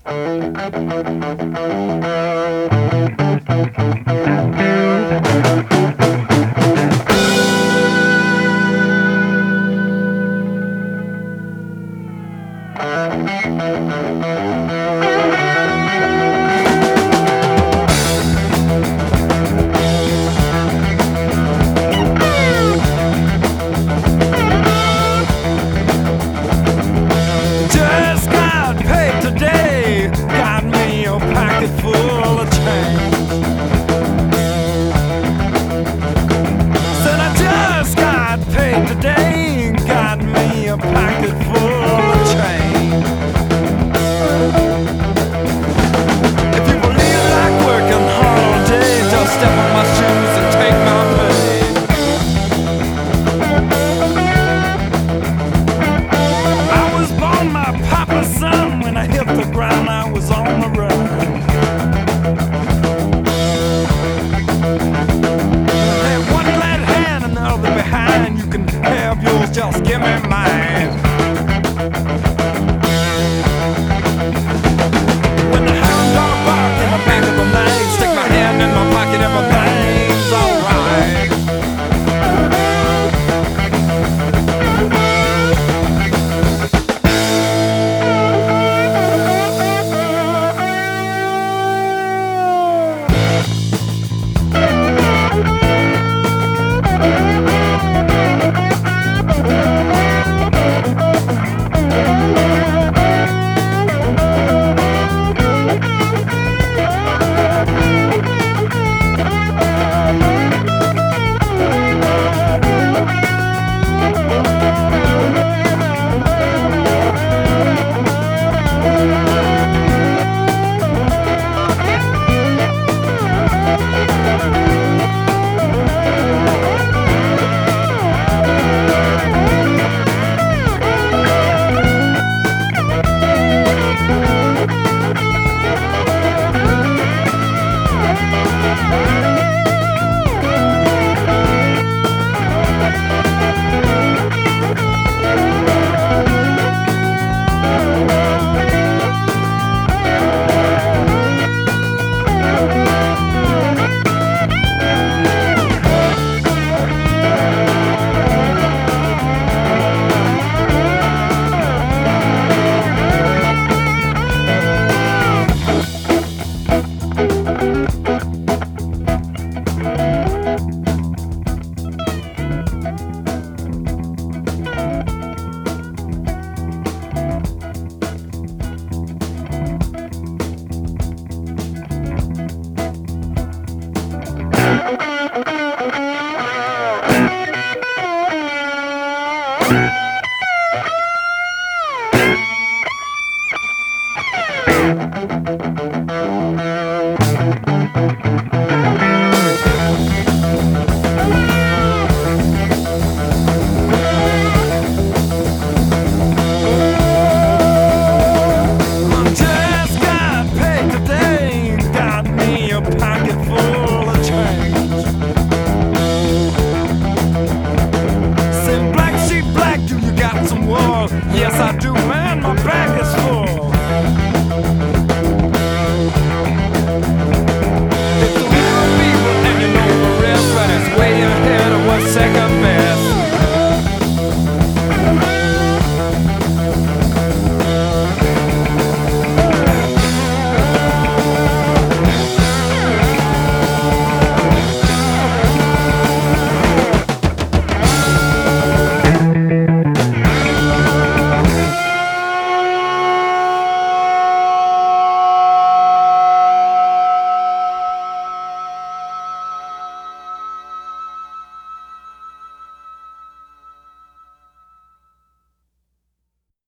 Just got paid today, got me a pocket full of change. Said I just got paid today, got me a pocket full of change. If you believe like working hard all day, just step on my shoes and take my pay. I was born my papa's son. When I hit the ground, I was on the run. Have one glad hand and the other behind. You can have yours, just give me mine. When the hound dog bark in the back of the night, stick my hand in my pocket, everything's alright.